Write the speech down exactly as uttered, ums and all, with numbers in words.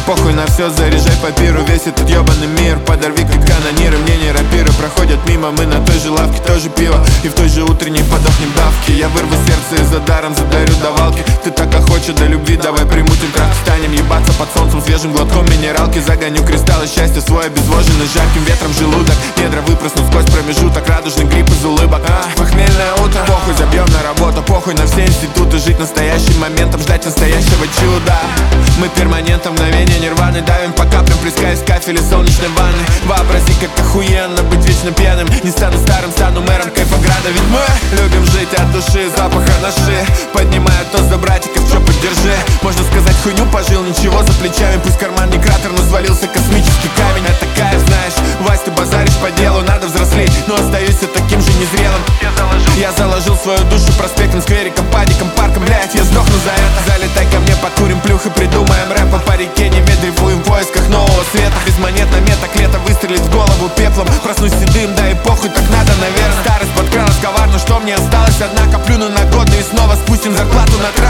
Похуй на все, заряжай папиру, весь этот ебаный мир. Подорви как канониры, мне не рапиры проходят мимо. Мы на той же лавке, тоже пиво, и в той же утренней подохнем давки. Я вырву сердце и за даром задарю давалки. Ты так охоча до любви, давай примутим трах. Станем ебаться под солнцем свежим глотком минералки. Загоню кристаллы счастья свой обезвоженный жарким ветром желудок. Недра выпрыснут сквозь промежуток, радужный гриб из улыбок. А, похмельное утро, похуй, забьем на работу, похуй на все институты. Жить настоящим моментом, ждать настоящего чуда. Мы перманентом, мгновение нирваны. Давим по каплям, плескаясь в кафеле солнечной ванны. Вообрази, как охуенно быть вечно пьяным. Не стану старым, стану мэром Кайфограда. Ведь мы любим жить от души, запаха наши. Поднимаю тост за братиков, чё поддержи. Можно сказать, хуйню пожил, ничего за плечами. Пусть карман не кратер, но свалился космический камень. Это кайф, знаешь, Вась, ты базаришь по делу. Надо взрослеть, но остаюсь все таким же незрелым. Я заложил, я заложил свою душу проспектом, сквериком, падиком, парком. Блять, я сдохну за это. Залетай ко мне, покурим плюх и придумаем рэпа. По реке не дрейфуем в поисках нового света. Без монет на меток лето выстрелить в голову пеплом. Проснусь седым, да и похуй, так надо, наверное. Старость подкралась коварно, что мне осталось? Однако плюну на годы и снова спустим зарплату на трасс.